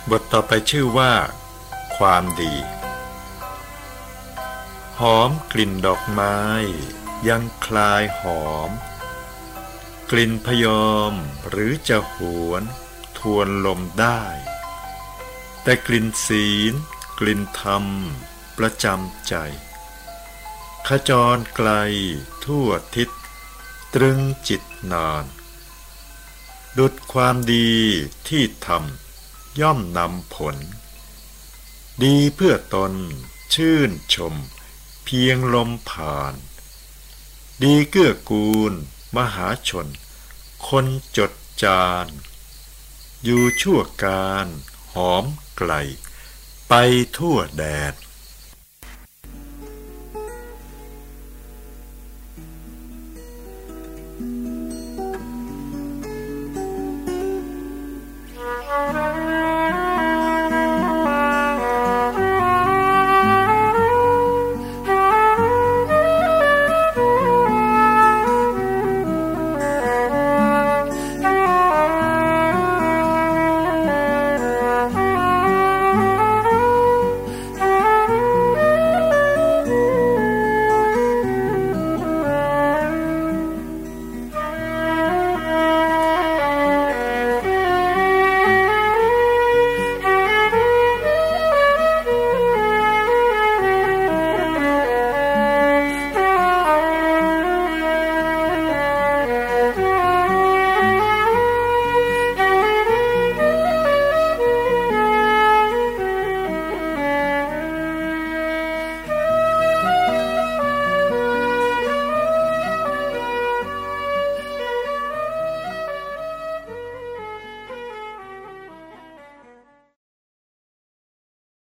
บทต่อไปชื่อว่าความดีหอมกลิ่นดอกไม้ยังคลายหอมกลิ่นพยอมหรือจะหวนทวนลมได้แต่กลิ่นศีลกลิ่นธรรมประจำใจขจรไกลทั่วทิศตรึงจิตนานดุจความดีที่ทำย่อมนำผลดีเพื่อตนชื่นชมเพียงลมผ่านดีเกื้อกูลมหาชนคนจดจานอยู่ชั่วการหอมไกลไปทั่วแดน